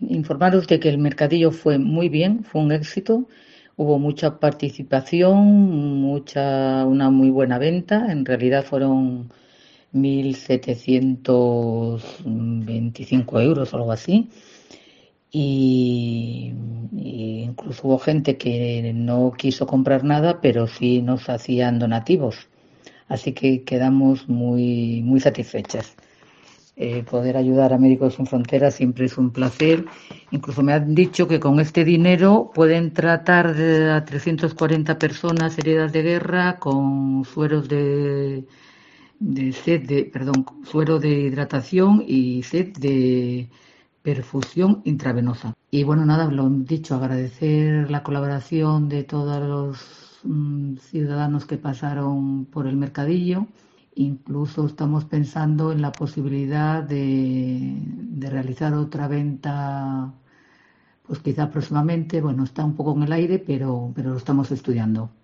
informaros de que el mercadillo fue muy bien, fue un éxito. Hubo mucha participación, una muy buena venta. En realidad fueron 1.725 € o algo así. Y, y incluso hubo gente que no quiso comprar nada, pero sí nos hacían donativos. Así que quedamos muy satisfechas. Poder ayudar a Médicos Sin Fronteras siempre es un placer. Incluso me han dicho que con este dinero pueden tratar a 340 personas heridas de guerra con sueros suero de hidratación y set de perfusión intravenosa. Y bueno, nada, lo dicho, agradecer la colaboración de todos los ciudadanos que pasaron por el mercadillo. Incluso estamos pensando en la posibilidad de realizar otra venta, pues quizá próximamente. Bueno, está un poco en el aire, pero lo estamos estudiando.